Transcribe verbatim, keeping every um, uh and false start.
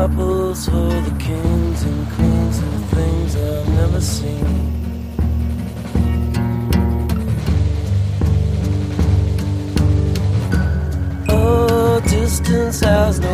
apples for the kings and queens of things I've never seen. Oh, distance has no